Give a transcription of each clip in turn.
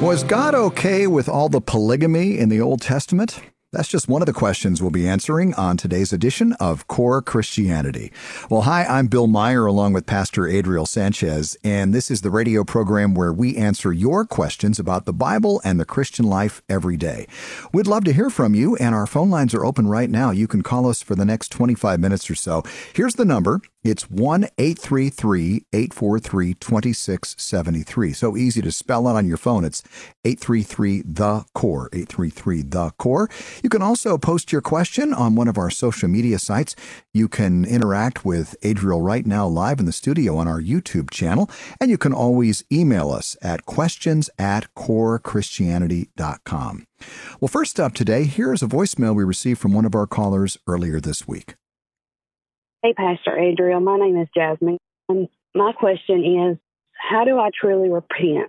Was God okay with all the polygamy in the Old Testament? That's just one of the questions we'll be answering on today's edition of Core Christianity. Well, hi, I'm Bill Meyer along with Pastor Adriel Sanchez, and this is the radio program where we answer your questions about the Bible and the Christian life every day. We'd love to hear from you, and our phone lines are open right now. You can call us for the next 25 minutes or so. Here's the number. It's 1-833-843-2673. So easy to spell it on your phone. It's 833-THE-CORE, 833-THE-CORE. You can also post your question on one of our social media sites. You can interact with Adriel right now live in the studio on our YouTube channel. And you can always email us at questions@corechristianity.com. Well, first up today, here's a voicemail we received from one of our callers earlier this week. Hey, Pastor Adriel. My name is Jasmine. And my question is, how do I truly repent?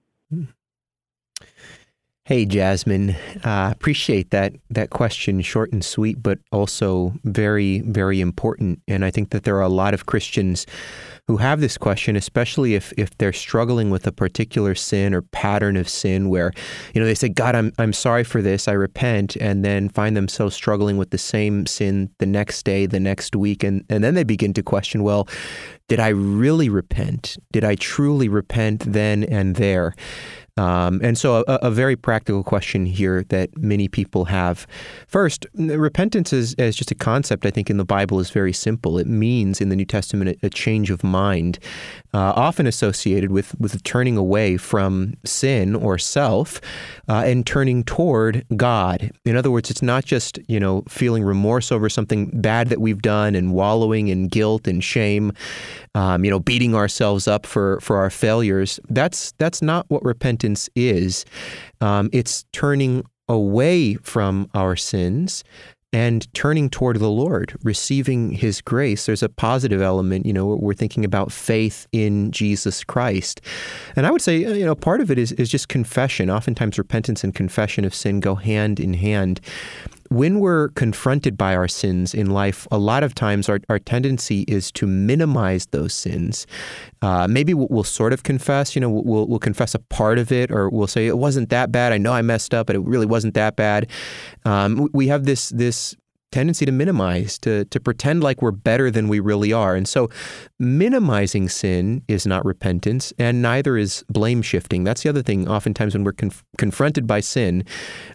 Hey, Jasmine. Appreciate that question, short and sweet, but also very, very important. And I think that there are a lot of Christians who have this question, especially if they're struggling with a particular sin or pattern of sin where, they say, God, I'm sorry for this, I repent, and then find themselves struggling with the same sin the next day, the next week, and then they begin to question, well, did I really repent? Did I truly repent then and there? And so a very practical question here that many people have. First, repentance as just a concept, I think, in the Bible is very simple. It means, in the New Testament, a change of mind, often associated with turning away from sin or self and turning toward God. In other words, it's not just, feeling remorse over something bad that we've done and wallowing in guilt and shame, beating ourselves up for our failures. That's not what repentance is. It's turning away from our sins and turning toward the Lord, receiving His grace. There's a positive element, we're thinking about faith in Jesus Christ. And I would say, part of it is just confession. Oftentimes repentance and confession of sin go hand in hand. When we're confronted by our sins in life, a lot of times our tendency is to minimize those sins. Maybe we'll sort of confess, we'll confess a part of it, or we'll say, it wasn't that bad. I know I messed up, but it really wasn't that bad. We have this tendency to minimize, to pretend like we're better than we really are. And so minimizing sin is not repentance, and neither is blame shifting. That's the other thing. Oftentimes when we're confronted by sin,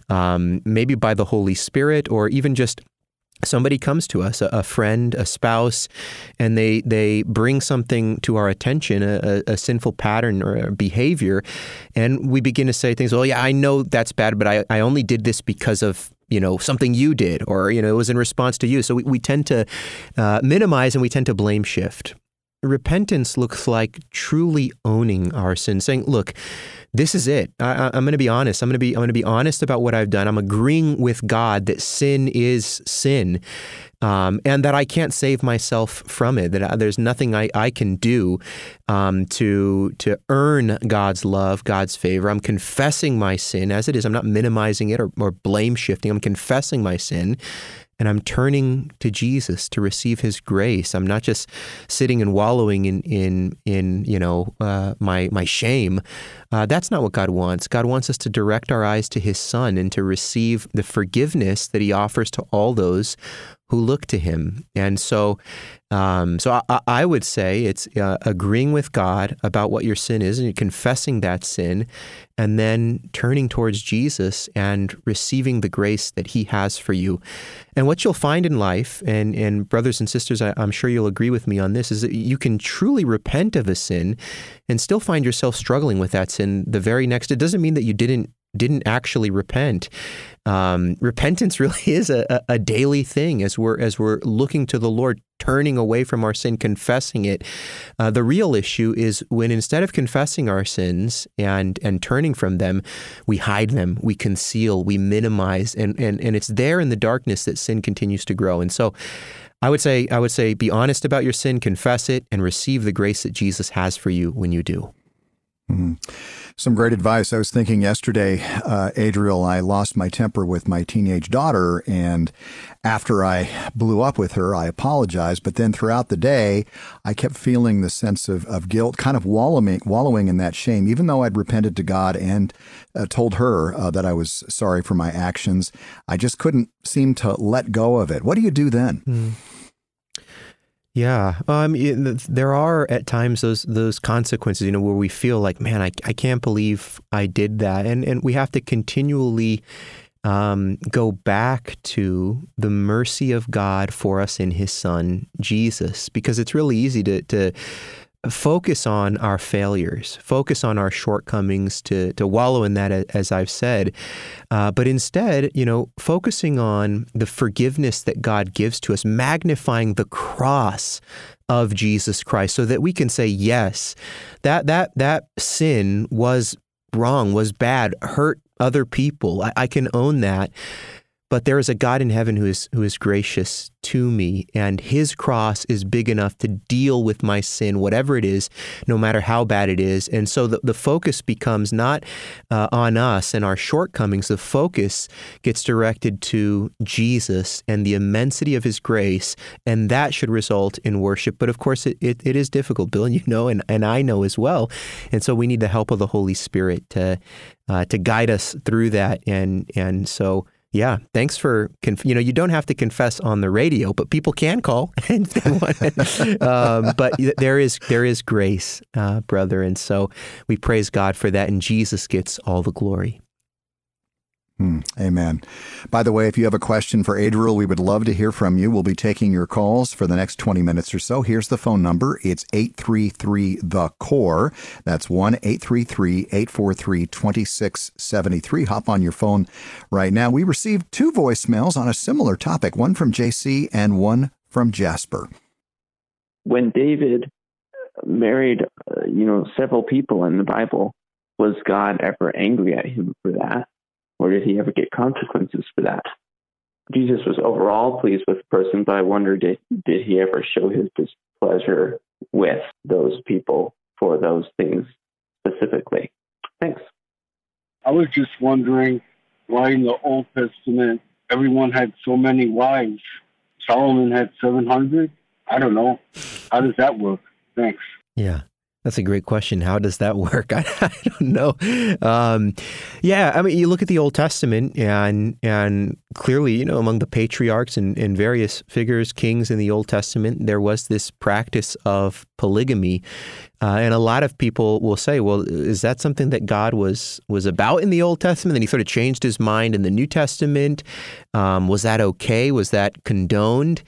maybe by the Holy Spirit, or even just somebody comes to us, a friend, a spouse, and they bring something to our attention, a sinful pattern or a behavior, and we begin to say things, well, yeah, I know that's bad, but I only did this because of something you did, or, it was in response to you. So we tend to minimize, and we tend to blame shift. Repentance looks like truly owning our sin, saying, look, this is it. I'm going to be honest. I'm going to be honest about what I've done. I'm agreeing with God that sin is sin, and that I can't save myself from it, that there's nothing I can do to earn God's love, God's favor. I'm confessing my sin as it is. I'm not minimizing it or blame shifting. I'm confessing my sin. And I'm turning to Jesus to receive His grace. I'm not just sitting and wallowing in my shame. That's not what God wants. God wants us to direct our eyes to His Son and to receive the forgiveness that He offers to all those who look to Him. And so I would say it's agreeing with God about what your sin is and confessing that sin, and then turning towards Jesus and receiving the grace that He has for you. And what you'll find in life, and brothers and sisters, I'm sure you'll agree with me on this, is that you can truly repent of a sin and still find yourself struggling with that sin the very next. It doesn't mean that you didn't actually repent. Repentance really is a daily thing as we're looking to the Lord, turning away from our sin, confessing it. The real issue is when instead of confessing our sins and turning from them, we hide them, we conceal, we minimize, and it's there in the darkness that sin continues to grow. And so I would say be honest about your sin, confess it, and receive the grace that Jesus has for you when you do. Mhm. Some great advice. I was thinking yesterday, Adriel, I lost my temper with my teenage daughter, and after I blew up with her, I apologized. But then throughout the day, I kept feeling the sense of guilt, kind of wallowing in that shame, even though I'd repented to God and told her that I was sorry for my actions. I just couldn't seem to let go of it. What do you do then? Mm. Yeah, there are at times those consequences, where we feel like, man, I can't believe I did that, and we have to continually go back to the mercy of God for us in His Son Jesus, because it's really easy to focus on our failures, focus on our shortcomings, to wallow in that, as I've said. But instead, focusing on the forgiveness that God gives to us, magnifying the cross of Jesus Christ so that we can say, yes, that sin was wrong, was bad, hurt other people. I can own that. But there is a God in heaven who is gracious to me, and His cross is big enough to deal with my sin, whatever it is, no matter how bad it is. And so the focus becomes not on us and our shortcomings. The focus gets directed to Jesus and the immensity of His grace, and that should result in worship. But of course, it is difficult, Bill, and and I know as well. And so we need the help of the Holy Spirit to guide us through that. And so. Yeah, thanks for, you don't have to confess on the radio, but people can call. But there is grace, brother. And so we praise God for that, and Jesus gets all the glory. Amen. By the way, if you have a question for Adriel, we would love to hear from you. We'll be taking your calls for the next 20 minutes or so. Here's the phone number. It's 833-THE-CORE. That's 1-833-843-2673. Hop on your phone right now. We received 2 voicemails on a similar topic, one from JC and one from Jasper. When David married, several people in the Bible, was God ever angry at him for that? Or did He ever get consequences for that? Jesus was overall pleased with the person, but I wonder, did He ever show His displeasure with those people for those things specifically? Thanks. I was just wondering why in the Old Testament everyone had so many wives. Solomon had 700? I don't know. How does that work? Thanks. Yeah. That's a great question. How does that work? I don't know. You look at the Old Testament and clearly, among the patriarchs and various figures, kings in the Old Testament, there was this practice of polygamy. And a lot of people will say, well, is that something that God was about in the Old Testament? And He sort of changed His mind in the New Testament. Was that okay? Was that condoned?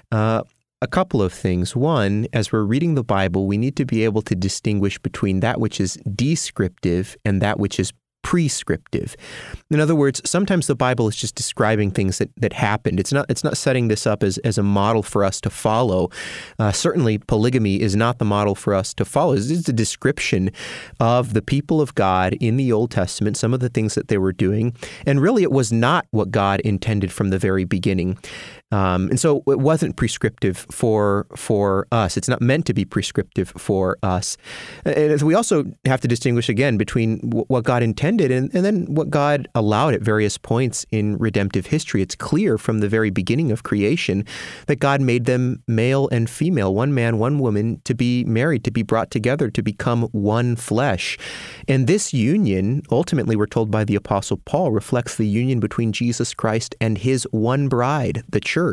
A couple of things. One, as we're reading the Bible, we need to be able to distinguish between that which is descriptive and that which is prescriptive. In other words, sometimes the Bible is just describing things that happened. It's not setting this up as a model for us to follow. Certainly, polygamy is not the model for us to follow. It's a description of the people of God in the Old Testament, some of the things that they were doing. And really, it was not what God intended from the very beginning. And so it wasn't prescriptive for us. It's not meant to be prescriptive for us. And we also have to distinguish again between what God intended and then what God allowed at various points in redemptive history. It's clear from the very beginning of creation that God made them male and female, one man, one woman, to be married, to be brought together, to become one flesh. And this union, ultimately, we're told by the Apostle Paul, reflects the union between Jesus Christ and His one bride, the church.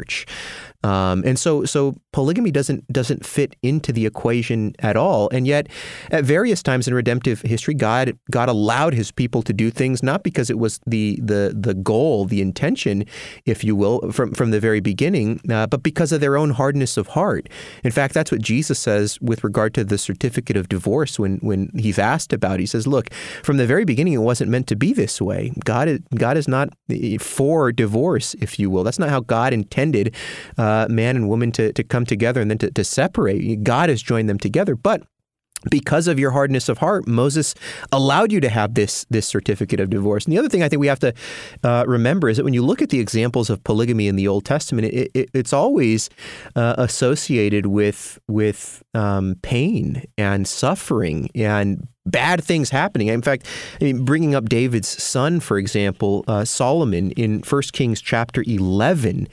And so polygamy doesn't fit into the equation at all. And yet, at various times in redemptive history, God allowed His people to do things not because it was the goal, the intention, if you will, from the very beginning, but because of their own hardness of heart. In fact, that's what Jesus says with regard to the certificate of divorce when He's asked about it. He says, "Look, from the very beginning, it wasn't meant to be this way. God is not for divorce, if you will. That's not how God intended man and woman to come together and then to separate. God has joined them together, but because of your hardness of heart, Moses allowed you to have this certificate of divorce." And the other thing I think we have to remember is that when you look at the examples of polygamy in the Old Testament, it's always associated with pain and suffering and bad things happening. In fact, bringing up David's son, for example, Solomon, in 1 Kings chapter 11,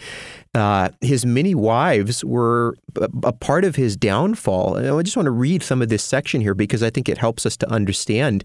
his many wives were a part of his downfall. And I just want to read some of this section here because I think it helps us to understand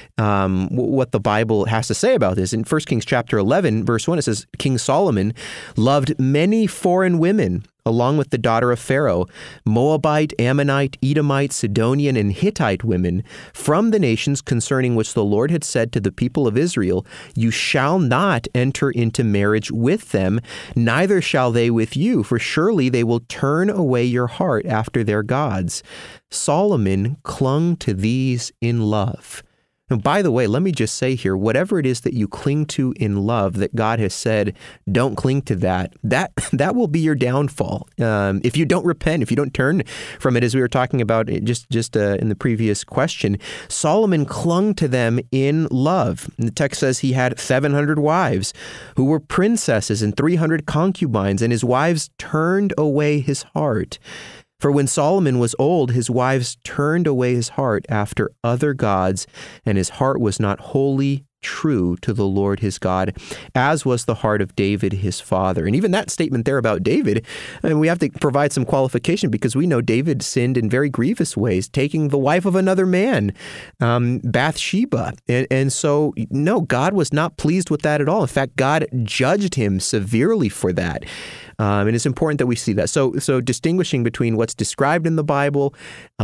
what the Bible has to say about this. In 1 Kings chapter 11, verse 1, it says, King Solomon loved many foreign women, along with the daughter of Pharaoh, Moabite, Ammonite, Edomite, Sidonian, and Hittite women, from the nations concerning which the Lord had said to the people of Israel, you shall not enter into marriage with them, neither shall they with you, for surely they will turn away your heart after their gods. Solomon clung to these in love. And by the way, let me just say here, whatever it is that you cling to in love that God has said, don't cling to that will be your downfall. If you don't repent, if you don't turn from it, as we were talking about just in the previous question, Solomon clung to them in love. And the text says he had 700 wives who were princesses and 300 concubines, and his wives turned away his heart. For when Solomon was old, his wives turned away his heart after other gods, and his heart was not wholly true to the Lord his God, as was the heart of David his father. And even that statement there about David, we have to provide some qualification because we know David sinned in very grievous ways, taking the wife of another man, Bathsheba. And so, no, God was not pleased with that at all. In fact, God judged him severely for that. And it's important that we see that. So distinguishing between what's described in the Bible,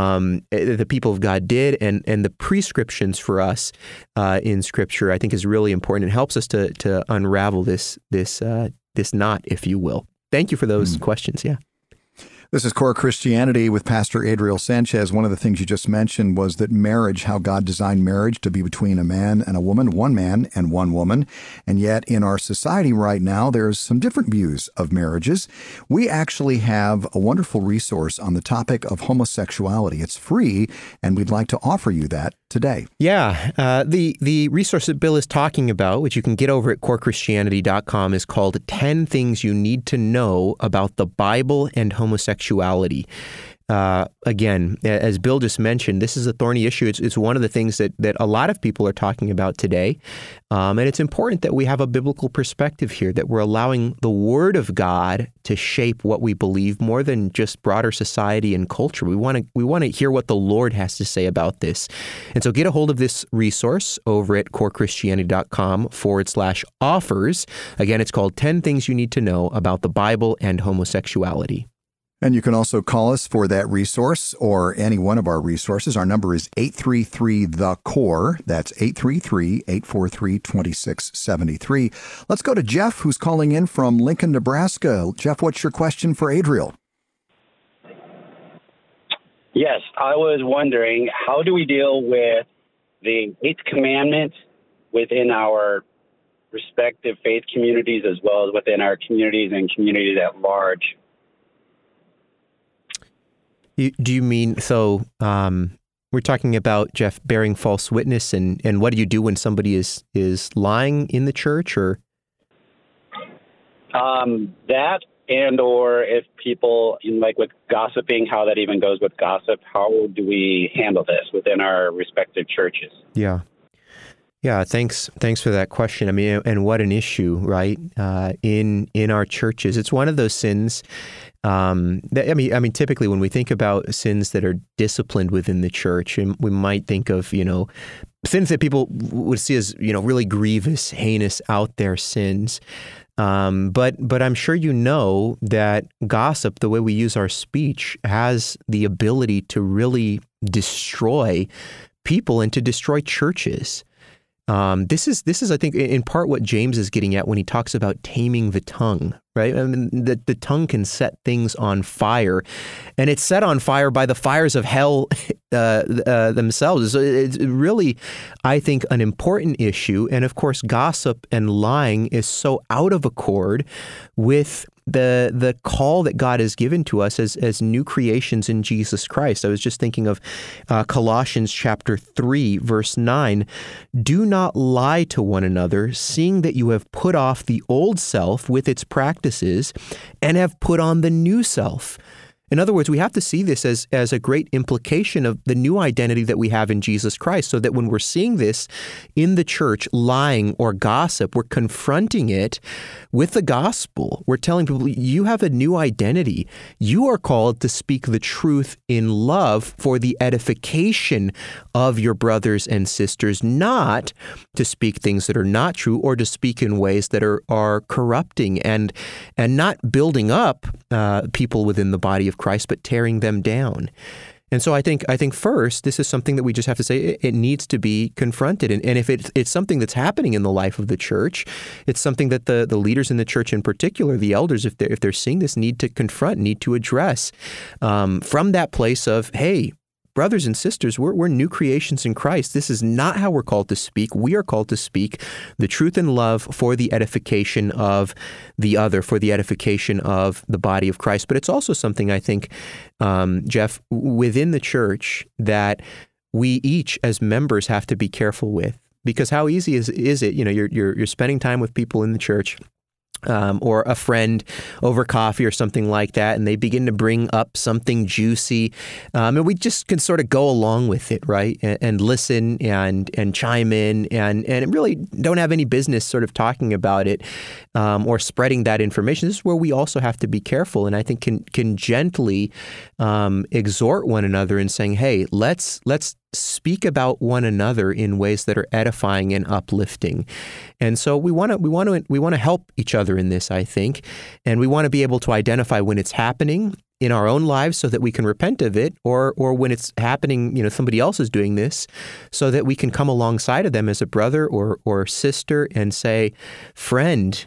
the people of God did, and the prescriptions for us in Scripture, I think is really important. It helps us to unravel this knot, if you will. Thank you for those questions. Yeah. This is Core Christianity with Pastor Adriel Sanchez. One of the things you just mentioned was that marriage, how God designed marriage to be between a man and a woman, one man and one woman. And yet in our society right now, there's some different views of marriages. We actually have a wonderful resource on the topic of homosexuality. It's free, and we'd like to offer you that today. Yeah. The resource that Bill is talking about, which you can get over at corechristianity.com, is called 10 Things You Need to Know About the Bible and Homosexuality. Again, as Bill just mentioned, this is a thorny issue. It's one of the things that a lot of people are talking about today. And it's important that we have a biblical perspective here, that we're allowing the Word of God to shape what we believe more than just broader society and culture. We want to hear what the Lord has to say about this. And so get a hold of this resource over at corechristianity.com/offers. Again, it's called 10 Things You Need to Know About the Bible and Homosexuality. And you can also call us for that resource or any one of our resources. Our number is 833-THE-CORE. That's 833-843-2673. Let's go to Jeff, who's calling in from Lincoln, Nebraska. Jeff, what's your question for Adriel? Yes, I was wondering, how do we deal with the 8th commandment within our respective faith communities as well as within our communities and communities at large? Do you mean, so we're talking about, Jeff, bearing false witness, and what do you do when somebody is lying in the church, or? That, and or if people, like with gossiping, how that even goes with gossip, how do we handle this within our respective churches? Yeah. Yeah, thanks for that question. I mean, and what an issue, right? In our churches, it's one of those sins. Typically when we think about sins that are disciplined within the church, we might think of, sins that people would see as, really grievous, heinous, out there sins. But I'm sure you know that gossip, the way we use our speech, has the ability to really destroy people and to destroy churches. This is, I think, in part what James is getting at when he talks about taming the tongue, right? I mean, the tongue can set things on fire, and it's set on fire by the fires of hell themselves. So it's really, I think, an important issue. And of course, gossip and lying is so out of accord with the call that God has given to us as new creations in Jesus Christ. I was just thinking of Colossians chapter 3, verse 9. Do not lie to one another, seeing that you have put off the old self with its practices and have put on the new self. In other words, we have to see this as a great implication of the new identity that we have in Jesus Christ, so that when we're seeing this in the church, lying or gossip, we're confronting it with the gospel. We're telling people, you have a new identity. You are called to speak the truth in love for the edification of your brothers and sisters, not to speak things that are not true or to speak in ways that are corrupting and not building up people within the body of Christ, but tearing them down. And so I think first, this is something that we just have to say it needs to be confronted. And if it's something that's happening in the life of the church, it's something that the leaders in the church, in particular, the elders, if they're seeing this, need to confront, need to address from that place of, hey, brothers and sisters, we're new creations in Christ. This is not how we're called to speak. We are called to speak the truth in love for the edification of the other, for the edification of the body of Christ. But it's also something, I think, Jeff, within the church that we each as members have to be careful with. Because how easy is it? You know, you're spending time with people in the church, or a friend over coffee or something like that, and they begin to bring up something juicy, and we just can sort of go along with it, right? And listen and chime in, and really don't have any business sort of talking about it or spreading that information. This is where we also have to be careful, and I think can gently exhort one another in saying, "Hey, let's speak about one another in ways that are edifying and uplifting." And so we want to help each other in this, I think, and we want to be able to identify when it's happening in our own lives so that we can repent of it, or when it's happening, you know, somebody else is doing this, so that we can come alongside of them as a brother or sister and say, "Friend,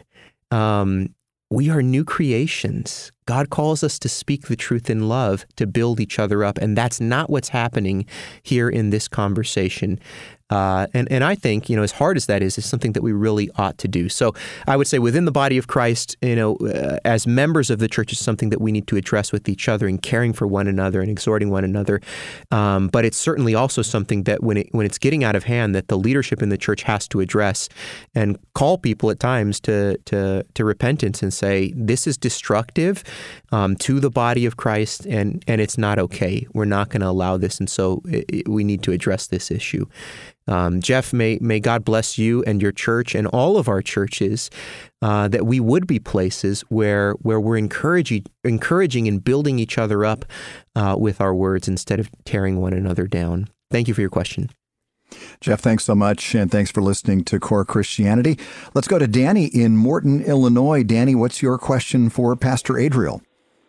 we are new creations. God calls us to speak the truth in love, to build each other up, and that's not what's happening here in this conversation." And I think, you know, as hard as that is something that we really ought to do. So I would say within the body of Christ, you know, as members of the church, is something that we need to address with each other and caring for one another and exhorting one another. But it's certainly also something that when it's getting out of hand, that the leadership in the church has to address and call people at times to repentance and say, this is destructive to the body of Christ, and it's not okay. We're not going to allow this, and so we need to address this issue. Jeff, may God bless you and your church and all of our churches, that we would be places where we're encouraging and building each other up with our words instead of tearing one another down. Thank you for your question. Jeff, thanks so much, and thanks for listening to Core Christianity. Let's go to Danny in Morton, Illinois. Danny, what's your question for Pastor Adriel?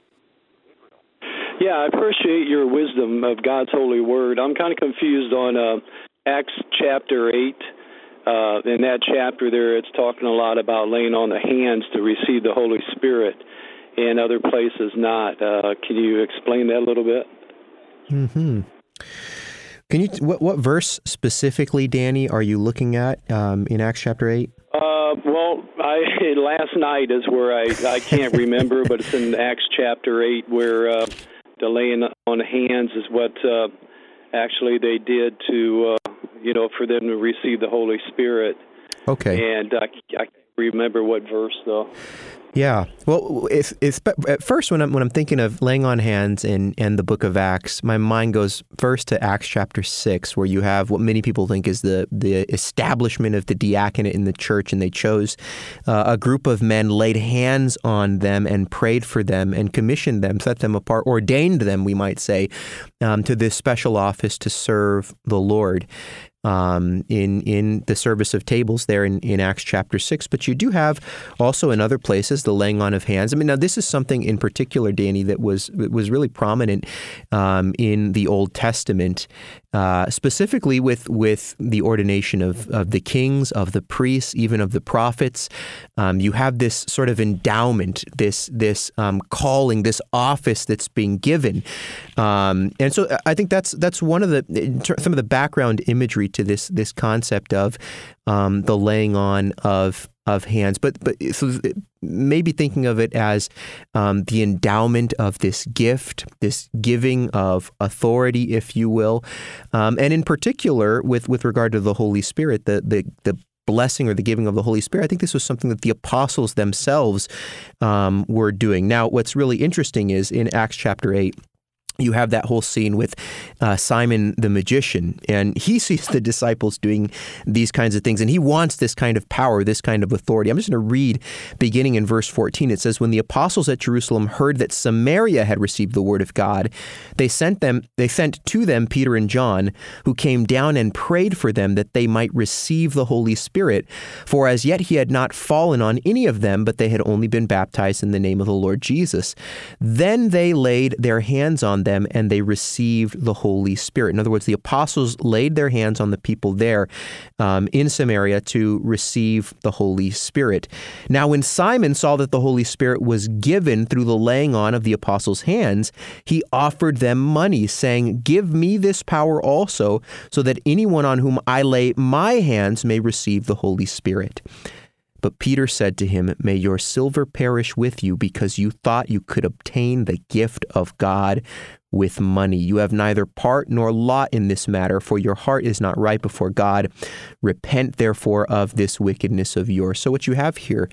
Yeah, I appreciate your wisdom of God's holy word. I'm kind of confused on Acts chapter 8. In that chapter there, it's talking a lot about laying on the hands to receive the Holy Spirit, and other places not. Can you explain that a little bit? Mm-hmm. Can you? What verse specifically, Danny, are you looking at in Acts chapter 8? Well, last night is where I can't remember, but it's in Acts chapter 8 where the laying on hands is what actually they did to, for them to receive the Holy Spirit. Okay. And I can't remember what verse, though. Yeah. Well, if at first when I'm thinking of laying on hands and the book of Acts, my mind goes first to Acts chapter 6, where you have what many people think is the establishment of the diaconate in the church, and they chose a group of men, laid hands on them and prayed for them and commissioned them, set them apart, ordained them, we might say, to this special office to serve the Lord. In the service of tables there in Acts chapter 6. But you do have also in other places the laying on of hands. I mean, now this is something in particular, Danny, that was really prominent in the Old Testament, specifically with the ordination of the kings, of the priests, even of the prophets. You have this sort of endowment, this calling, this office that's being given. And so I think that's one of some of the background imagery to this concept of the laying on of hands, but so maybe thinking of it as the endowment of this gift, this giving of authority, if you will, and in particular with regard to the Holy Spirit, the blessing or the giving of the Holy Spirit. I think this was something that the apostles themselves were doing. Now, what's really interesting is in Acts chapter 8, you have that whole scene with Simon the magician, and he sees the disciples doing these kinds of things, and he wants this kind of power, this kind of authority. I'm just going to read beginning in verse 14. It says, "When the apostles at Jerusalem heard that Samaria had received the word of God, they sent to them Peter and John, who came down and prayed for them that they might receive the Holy Spirit. For as yet he had not fallen on any of them, but they had only been baptized in the name of the Lord Jesus. Then they laid their hands on them, and they received the Holy Spirit." In other words, the apostles laid their hands on the people there in Samaria to receive the Holy Spirit. Now, when Simon saw that the Holy Spirit was given through the laying on of the apostles' hands, he offered them money, saying, "Give me this power also, so that anyone on whom I lay my hands may receive the Holy Spirit." But Peter said to him, "May your silver perish with you, because you thought you could obtain the gift of God with money. You have neither part nor lot in this matter, for your heart is not right before God. Repent, therefore, of this wickedness of yours." So what you have here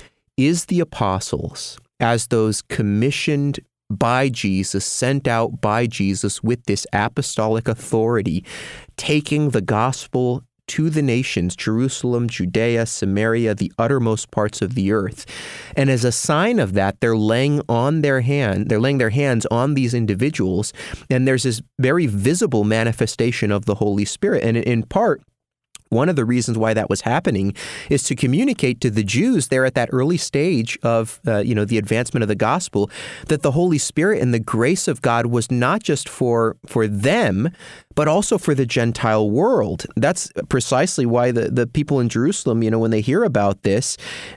is the apostles, as those commissioned by Jesus, sent out by Jesus with this apostolic authority, taking the gospel to the nations, Jerusalem, Judea, Samaria, the uttermost parts of the earth. And as a sign of that, they're laying their hands on these individuals, and there's this very visible manifestation of the Holy Spirit. And in part, one of the reasons why that was happening is to communicate to the Jews there at that early stage of, the advancement of the gospel, that the Holy Spirit and the grace of God was not just for them, but also for the Gentile world. That's precisely why the people in Jerusalem, when they hear about this,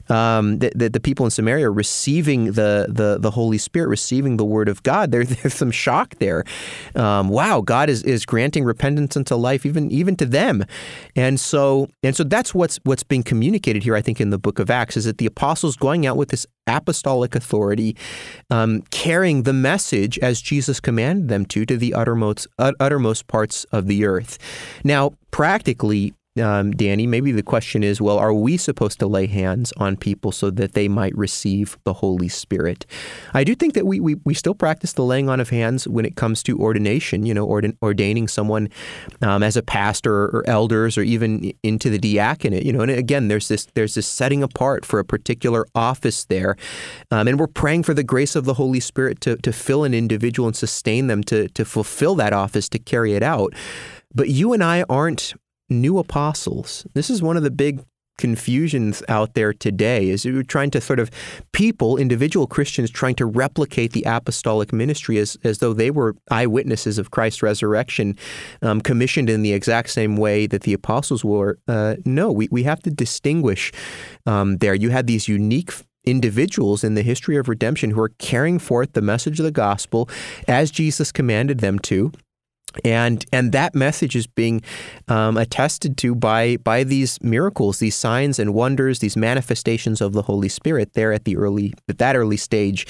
the people in Samaria receiving the Holy Spirit, receiving the Word of God, there's some shock there. Wow, God is granting repentance unto life, even to them. And so that's what's being communicated here, I think, in the book of Acts, is that the apostles going out with this apostolic authority, carrying the message as Jesus commanded them to the uttermost parts of the earth. Now, practically, Danny, maybe the question is, well, are we supposed to lay hands on people so that they might receive the Holy Spirit? I do think that we still practice the laying on of hands when it comes to ordination, ordaining someone as a pastor or elders or even into the diaconate, and again, there's this setting apart for a particular office there. And we're praying for the grace of the Holy Spirit to fill an individual and sustain them to fulfill that office, to carry it out. But you and I aren't new apostles. This is one of the big confusions out there today, is we're trying to individual Christians trying to replicate the apostolic ministry as though they were eyewitnesses of Christ's resurrection, commissioned in the exact same way that the apostles were. No, we have to distinguish there. You had these unique individuals in the history of redemption who are carrying forth the message of the gospel as Jesus commanded them to. And that message is being attested to by these miracles, these signs and wonders, these manifestations of the Holy Spirit there at that early stage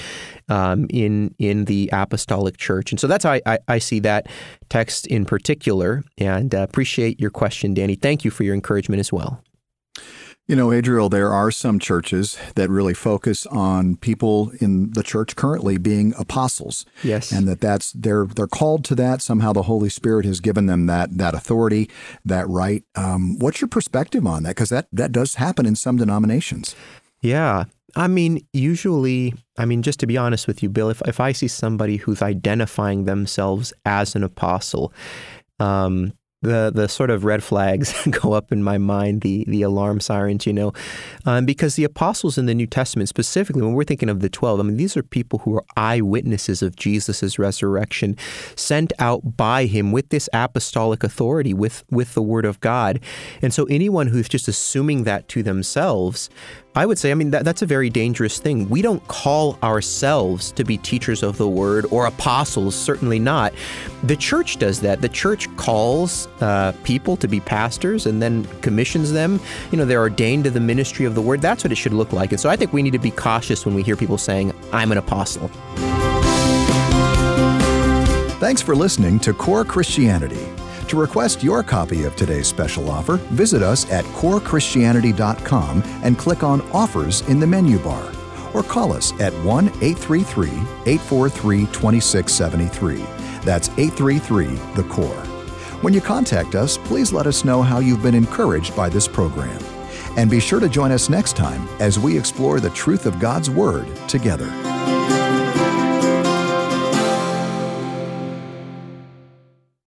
in the apostolic church. And so that's how I see that text in particular, and appreciate your question, Danny. Thank you for your encouragement as well. Adriel, there are some churches that really focus on people in the church currently being apostles. Yes. And they're called to that. Somehow the Holy Spirit has given them that authority, that right. What's your perspective on that? Because that does happen in some denominations. Yeah. Usually, just to be honest with you, Bill, if I see somebody who's identifying themselves as an apostle, the sort of red flags go up in my mind, the alarm sirens, because the apostles in the New Testament, specifically when we're thinking of the 12, these are people who are eyewitnesses of Jesus' resurrection, sent out by him with this apostolic authority, with the Word of God. And so anyone who's just assuming that to themselves, I would say, that's a very dangerous thing. We don't call ourselves to be teachers of the Word or apostles, certainly not. The church does that. The church calls people to be pastors and then commissions them. They're ordained to the ministry of the Word. That's what it should look like. And so I think we need to be cautious when we hear people saying, "I'm an apostle." Thanks for listening to Core Christianity. To request your copy of today's special offer, visit us at corechristianity.com and click on Offers in the menu bar. Or call us at 1-833-843-2673. That's 833-THE-CORE. When you contact us, please let us know how you've been encouraged by this program. And be sure to join us next time as we explore the truth of God's Word together.